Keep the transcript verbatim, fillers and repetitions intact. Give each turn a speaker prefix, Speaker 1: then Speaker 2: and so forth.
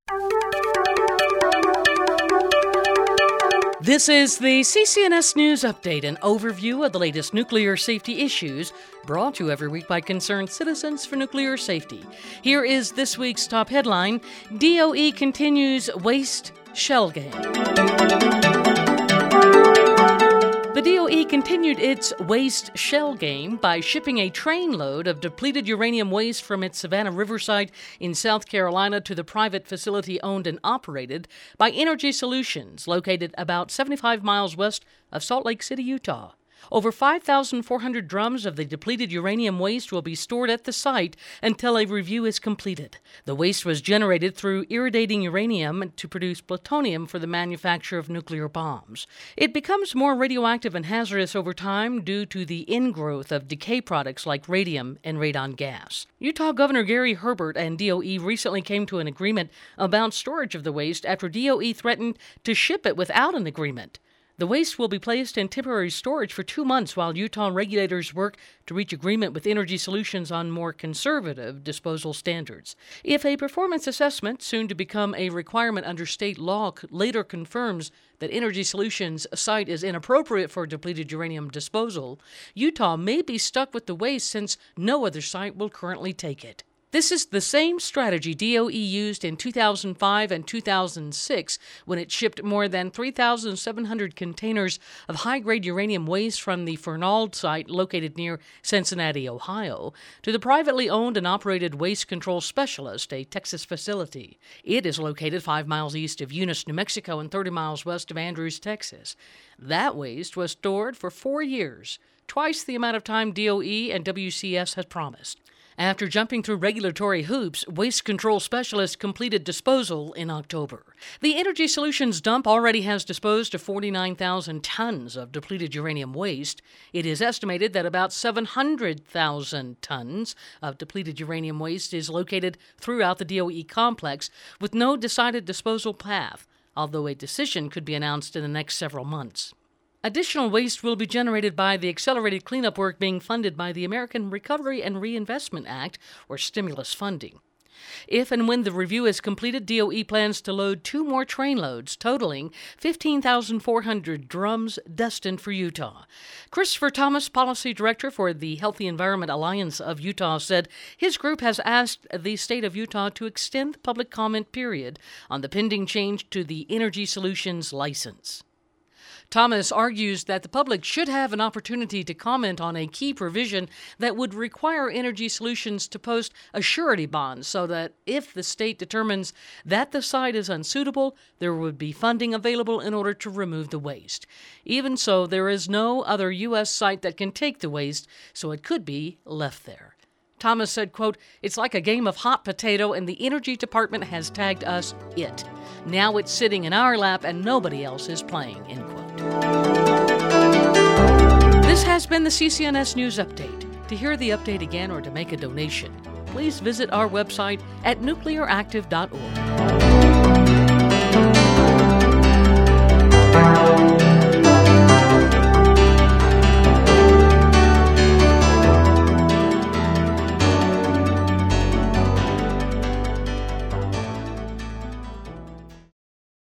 Speaker 1: This is the C C N S News Update, an overview of the latest nuclear safety issues, brought to you every week by concerned citizens for nuclear safety. Here is this week's top headline: D O E continues waste shell game. The D O E continued its waste shell game by shipping a trainload of depleted uranium waste from its Savannah River site in South Carolina to the private facility owned and operated by Energy Solutions, located about seventy-five miles west of Salt Lake City, Utah. Over five thousand four hundred drums of the depleted uranium waste will be stored at the site until a review is completed. The waste was generated through irradiating uranium to produce plutonium for the manufacture of nuclear bombs. It becomes more radioactive and hazardous over time due to the ingrowth of decay products like radium and radon gas. Utah Governor Gary Herbert and D O E recently came to an agreement about storage of the waste after D O E threatened to ship it without an agreement. The waste will be placed in temporary storage for two months while Utah regulators work to reach agreement with Energy Solutions on more conservative disposal standards. If a performance assessment, soon to become a requirement under state law, later confirms that Energy Solutions' site is inappropriate for depleted uranium disposal, Utah may be stuck with the waste since no other site will currently take it. This is the same strategy D O E used in two thousand five and two thousand six when it shipped more than three thousand seven hundred containers of high-grade uranium waste from the Fernald site located near Cincinnati, Ohio, to the privately owned and operated Waste Control Specialist, a Texas facility. It is located five miles east of Eunice, New Mexico, and thirty miles west of Andrews, Texas. That waste was stored for four years, twice the amount of time D O E and W C S had promised. After jumping through regulatory hoops, Waste Control Specialists completed disposal in October. The Energy Solutions dump already has disposed of forty-nine thousand tons of depleted uranium waste. It is estimated that about seven hundred thousand tons of depleted uranium waste is located throughout the D O E complex, with no decided disposal path, although a decision could be announced in the next several months. Additional waste will be generated by the accelerated cleanup work being funded by the American Recovery and Reinvestment Act, or stimulus funding. If and when the review is completed, D O E plans to load two more trainloads, totaling fifteen thousand four hundred drums destined for Utah. Christopher Thomas, Policy Director for the Healthy Environment Alliance of Utah, said his group has asked the state of Utah to extend the public comment period on the pending change to the Energy Solutions license. Thomas argues that the public should have an opportunity to comment on a key provision that would require Energy Solutions to post a surety bond so that if the state determines that the site is unsuitable, there would be funding available in order to remove the waste. Even so, there is no other U S site that can take the waste, so it could be left there. Thomas said, quote, "It's like a game of hot potato and the Energy Department has tagged us it. Now it's sitting in our lap and nobody else is playing," end quote. This has been the C C N S News Update. To hear the update again or to make a donation, please visit our website at nuclear active dot org.